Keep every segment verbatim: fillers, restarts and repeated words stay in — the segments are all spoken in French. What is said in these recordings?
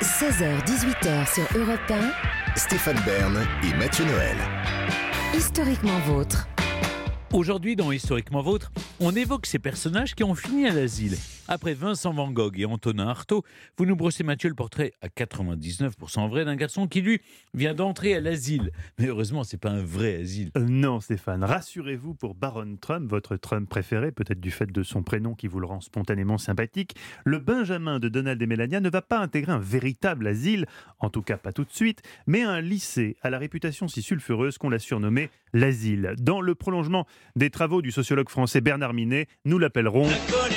seize heures dix-huit heures sur Europe un. Stéphane Bern et Mathieu Noël. Historiquement vôtre. Aujourd'hui, dans Historiquement Vôtre, on évoque ces personnages qui ont fini à l'asile. Après Vincent Van Gogh et Antonin Artaud, vous nous brossez, Mathieu, le portrait à quatre-vingt-dix-neuf pour cent vrai d'un garçon qui, lui, vient d'entrer à l'asile. Mais heureusement, c'est pas un vrai asile. Euh, non, Stéphane, rassurez-vous pour Baron Trump, votre Trump préféré, peut-être du fait de son prénom qui vous le rend spontanément sympathique, le Benjamin de Donald et Melania ne va pas intégrer un véritable asile, en tout cas pas tout de suite, mais un lycée à la réputation si sulfureuse qu'on l'a surnommé l'asile. Dans le prolongement des travaux du sociologue français Bernard Minet, nous l'appellerons...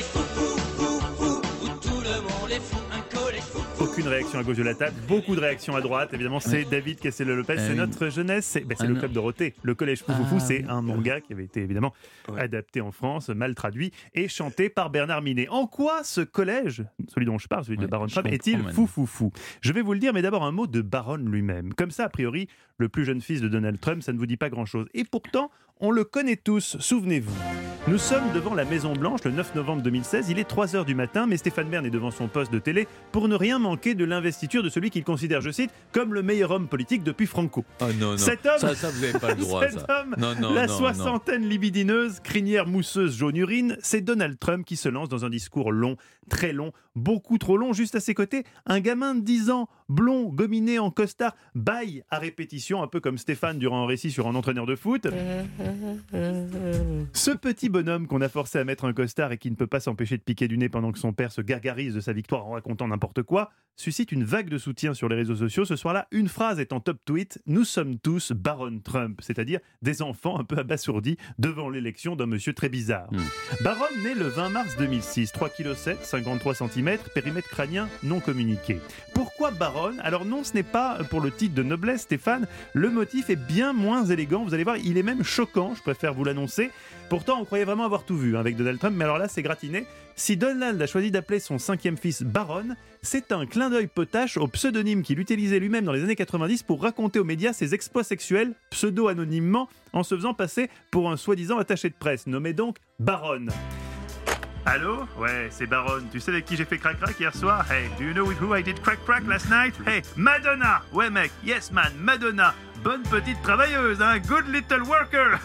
Aucune réaction à gauche de la table, beaucoup de réactions à droite. Évidemment, c'est ouais. David Kessler-Lopez, euh, c'est notre jeunesse, c'est, ben, c'est ah le non. Club Dorothée. Le Collège Foufoufou, ah, c'est un manga qui avait été évidemment ouais. adapté en France, mal traduit et chanté par Bernard Minet. En quoi ce collège, celui dont je parle, celui ouais, de Baron Trump, est-il foufoufou ? Je vais vous le dire, mais d'abord un mot de Baron lui-même. Comme ça, a priori, le plus jeune fils de Donald Trump, ça ne vous dit pas grand-chose. Et pourtant, on le connaît tous, souvenez-vous. Nous sommes devant la Maison Blanche le neuf novembre deux mille seize, il est trois heures du matin, mais Stéphane Bern est devant son poste de télé pour ne rien manquer de l'investiture de celui qu'il considère, je cite, comme le meilleur homme politique depuis Franco. Oh non, non, cet homme, ça, ça vous n'avez pas le droit. cet ça. homme, non, non, la non, soixantaine non. libidineuse, crinière mousseuse jaune urine, c'est Donald Trump qui se lance dans un discours long, très long, beaucoup trop long. Juste à ses côtés, un gamin de dix ans, blond, gominé en costard, baille à répétition, un peu comme Stéphane durant un récit sur un entraîneur de foot. Ce petit bonhomme qu'on a forcé à mettre un costard et qui ne peut pas s'empêcher de piquer du nez pendant que son père se gargarise de sa victoire en racontant n'importe quoi, suscite une vague de soutien sur les réseaux sociaux. Ce soir-là, une phrase est en top tweet. Nous sommes tous Baron Trump, c'est-à-dire des enfants un peu abasourdis devant l'élection d'un monsieur très bizarre. Mmh. Baron naît le vingt mars deux mille six, trois virgule sept kilos, cinquante-trois centimètres, périmètre crânien non communiqué. Pourquoi Baron ? Alors non, ce n'est pas pour le titre de noblesse, Stéphane. Le motif est bien moins élégant. Vous allez voir, il est même choquant, je préfère vous l'annoncer. Pourtant, on croyait vraiment avoir tout vu hein, avec Donald Trump, mais alors là, c'est gratiné. Si Donald a choisi d'appeler son cinquième fils Baron, c'est un clin d'œil potache au pseudonyme qu'il utilisait lui-même dans les années quatre-vingt-dix pour raconter aux médias ses exploits sexuels, pseudo-anonymement, en se faisant passer pour un soi-disant attaché de presse, nommé donc Baron. Allô ? Ouais, c'est Baron. Tu sais avec qui j'ai fait crac-crac hier soir ? Hey, do you know with who I did crack-crack last night ? Hey, Madonna ! Ouais mec, yes man, Madonna. Bonne petite travailleuse, hein ? Good little worker.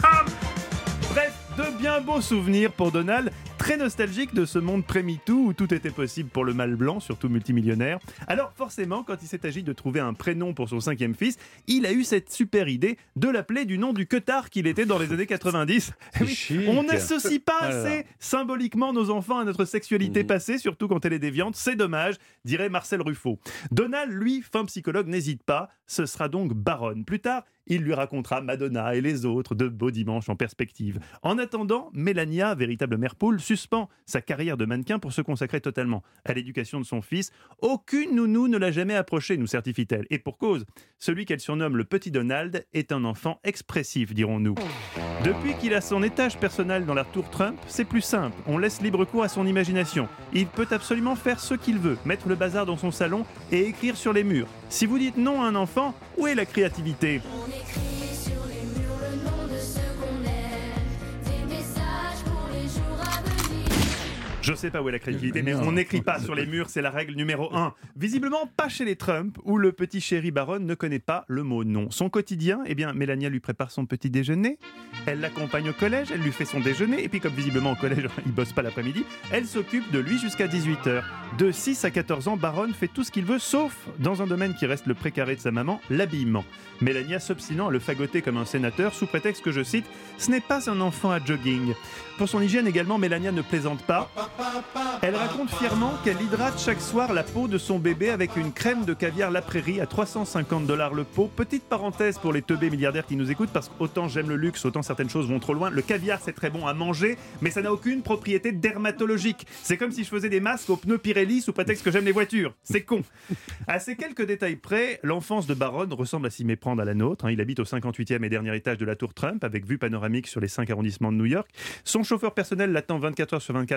Bref, de bien beaux souvenirs pour Donald, très nostalgique de ce monde pré-MeToo où tout était possible pour le mâle blanc, surtout multimillionnaire. Alors forcément, quand il s'est agi de trouver un prénom pour son cinquième fils, il a eu cette super idée de l'appeler du nom du queutard qu'il était dans les années quatre-vingt-dix. Oui, on n'associe pas assez symboliquement nos enfants à notre sexualité mmh. passée, surtout quand elle est déviante. C'est dommage, dirait Marcel Ruffo. Donald, lui, fin psychologue, n'hésite pas. Ce sera donc Baron. Plus tard, il lui racontera Madonna et les autres de beaux dimanches en perspective. En attendant, Melania, véritable mère poule, suspend sa carrière de mannequin pour se consacrer totalement à l'éducation de son fils. Aucune nounou ne l'a jamais approché, nous certifie-t-elle. Et pour cause, celui qu'elle surnomme le petit Donald est un enfant expressif, dirons-nous. Depuis qu'il a son étage personnel dans la tour Trump, c'est plus simple. On laisse libre cours à son imagination. Il peut absolument faire ce qu'il veut, mettre le bazar dans son salon et écrire sur les murs. Si vous dites non à un enfant, où est la créativité ? On écrit sur les murs le nom de ce qu'on aime, des messages pour les jours à venir. Je sais pas où est la créativité, mais on n'écrit pas sur les murs, c'est la règle numéro un. Visiblement pas chez les Trump, où le petit chéri Baron ne connaît pas le mot non. Son quotidien, eh bien, Melania lui prépare son petit déjeuner, elle l'accompagne au collège, elle lui fait son déjeuner, et puis comme visiblement au collège, il bosse pas l'après-midi, elle s'occupe de lui jusqu'à dix-huit heures. De six à quatorze ans, Baron fait tout ce qu'il veut, sauf dans un domaine qui reste le précaré de sa maman, l'habillement. Melania s'obstinant à le fagoter comme un sénateur, sous prétexte que, je cite, « ce n'est pas un enfant à jogging ». Pour son hygiène également, Melania ne plaisante pas. Elle raconte fièrement qu'elle hydrate chaque soir la peau de son bébé avec une crème de caviar La Prairie à trois cent cinquante dollars le pot. Petite parenthèse pour les teubés milliardaires qui nous écoutent, parce qu'autant j'aime le luxe, autant certaines choses vont trop loin. Le caviar, c'est très bon à manger, mais ça n'a aucune propriété dermatologique. C'est comme si je faisais des masques aux pneus Pirelli sous prétexte que j'aime les voitures. C'est con. À ces quelques détails près, l'enfance de Baron ressemble à s'y méprendre à la nôtre. Il habite au cinquante-huitième et dernier étage de la tour Trump, avec vue panoramique sur les cinq arrondissements de New York. Son chauffeur personnel l'attend vingt-quatre heures sur vingt-quatre en bas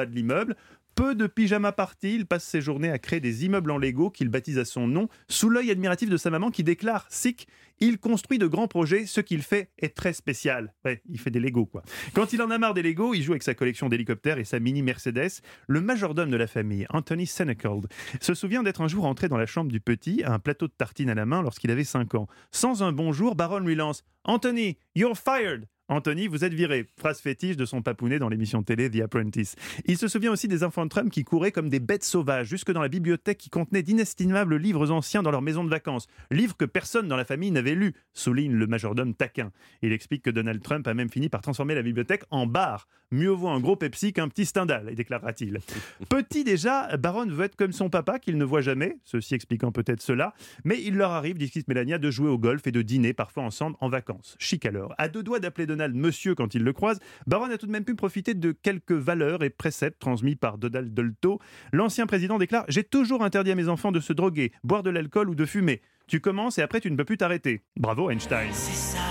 de l'immeuble. Peu de pyjama party, il passe ses journées à créer des immeubles en Lego qu'il baptise à son nom, sous l'œil admiratif de sa maman qui déclare « Sick ». Il construit de grands projets, ce qu'il fait est très spécial. Ouais, il fait des Legos, quoi. Quand il en a marre des Legos, il joue avec sa collection d'hélicoptères et sa mini Mercedes. Le majordome de la famille, Anthony Senecold, se souvient d'être un jour entré dans la chambre du petit, un plateau de tartines à la main lorsqu'il avait cinq ans. Sans un bonjour, Baron lui lance « Anthony, you're fired !» Anthony, vous êtes viré. Phrase fétiche de son papounet dans l'émission de télé The Apprentice. Il se souvient aussi des enfants de Trump qui couraient comme des bêtes sauvages jusque dans la bibliothèque qui contenait d'inestimables livres anciens dans leur maison de vacances. Livres que personne dans la famille n'avait lus, souligne le majordome taquin. Il explique que Donald Trump a même fini par transformer la bibliothèque en bar. Mieux vaut un gros Pepsi qu'un petit Stendhal, déclara-t-il. Petit déjà, Baron veut être comme son papa qu'il ne voit jamais, ceci expliquant peut-être cela, mais il leur arrive, dit Melania, de jouer au golf et de dîner parfois ensemble en vacances. Chic alors. À deux doigts d'appeler Donald monsieur quand il le croise, Baron a tout de même pu profiter de quelques valeurs et préceptes transmis par Donald Dolto. L'ancien président déclare « J'ai toujours interdit à mes enfants de se droguer, boire de l'alcool ou de fumer. Tu commences et après tu ne peux plus t'arrêter. » Bravo Einstein. C'est ça,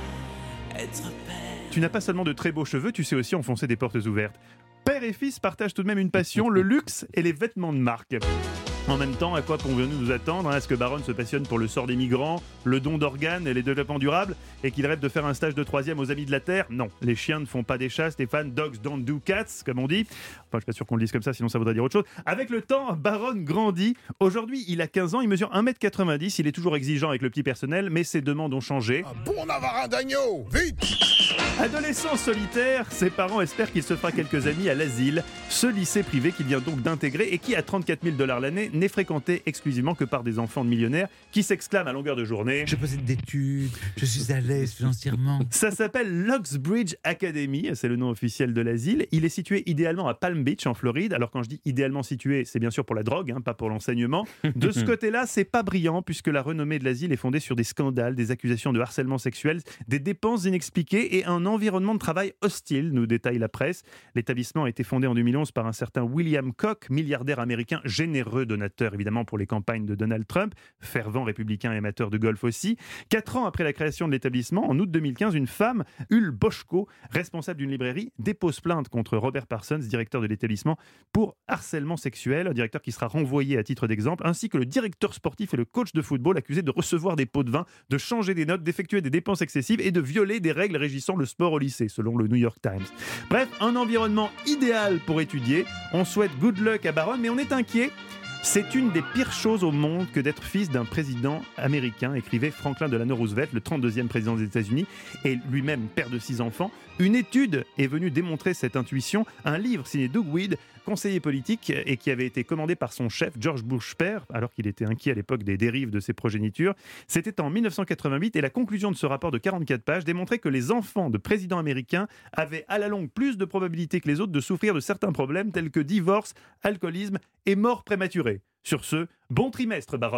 être père. Tu n'as pas seulement de très beaux cheveux, tu sais aussi enfoncer des portes ouvertes. Père et fils partagent tout de même une passion, le luxe et les vêtements de marque. En même temps, à quoi pouvons-nous nous attendre hein? Est-ce que Baron se passionne pour le sort des migrants, le don d'organes et les développements durables et qu'il rêve de faire un stage de troisième aux Amis de la Terre? Non, les chiens ne font pas des chats, Stéphane. Dogs don't do cats, comme on dit. Enfin, je suis pas sûr qu'on le dise comme ça, sinon ça voudrait dire autre chose. Avec le temps, Baron grandit. Aujourd'hui, il a quinze ans, il mesure un mètre quatre-vingt-dix. Il est toujours exigeant avec le petit personnel, mais ses demandes ont changé. Un bon navarin d'agneau, vite! Adolescent solitaire, ses parents espèrent qu'il se fera quelques amis à l'asile, ce lycée privé qu'il vient donc d'intégrer et qui, à trente-quatre mille dollars l'année, n'est fréquenté exclusivement que par des enfants de millionnaires qui s'exclament à longueur de journée. Je possède d'études, je suis à l'aise financièrement. Ça s'appelle l'Oxbridge Academy, c'est le nom officiel de l'asile. Il est situé idéalement à Palm Beach, en Floride. Alors quand je dis idéalement situé, c'est bien sûr pour la drogue, hein, pas pour l'enseignement. De ce côté-là, c'est pas brillant, puisque la renommée de l'asile est fondée sur des scandales, des accusations de harcèlement sexuel, des dépenses inexpliquées et un environnement de travail hostile, nous détaille la presse. L'établissement a été fondé en deux mille onze par un certain William Koch, milliardaire américain, généreux donateur évidemment pour les campagnes de Donald Trump, fervent républicain et amateur de golf aussi. Quatre ans après la création de l'établissement, en août deux mille quinze, une femme, Hull Boschko, responsable d'une librairie, dépose plainte contre Robert Parsons, directeur de l'établissement, pour harcèlement sexuel, un directeur qui sera renvoyé à titre d'exemple, ainsi que le directeur sportif et le coach de football accusé de recevoir des pots de vin, de changer des notes, d'effectuer des dépenses excessives et de violer des règles régissant le sport au lycée, selon le New York Times. Bref, un environnement idéal pour étudier. On souhaite good luck à Baron, mais on est inquiet. C'est une des pires choses au monde que d'être fils d'un président américain, écrivait Franklin Delano Roosevelt, le trente-deuxième président des États-Unis, et lui-même père de six enfants. Une étude est venue démontrer cette intuition. Un livre signé Doug Wead, conseiller politique, et qui avait été commandé par son chef, George Bush père, alors qu'il était inquiet à l'époque des dérives de ses progénitures. C'était en dix-neuf cent quatre-vingt-huit, et la conclusion de ce rapport de quarante-quatre pages démontrait que les enfants de présidents américains avaient à la longue plus de probabilités que les autres de souffrir de certains problèmes tels que divorce, alcoolisme et mort prématurée. Sur ce, bon trimestre, Baron.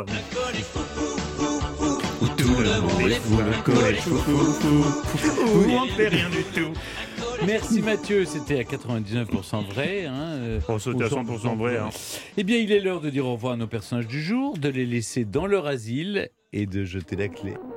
Où tout le monde est fou, un collège fou, fou, fou, fou, où on ne fait rien du tout. Merci Mathieu, c'était à quatre-vingt-dix-neuf pour cent vrai. Hein, euh, Oh, c'était à cent pour cent vrai. Hein. Eh bien, il est l'heure de dire au revoir à nos personnages du jour, de les laisser dans leur asile et de jeter la clé.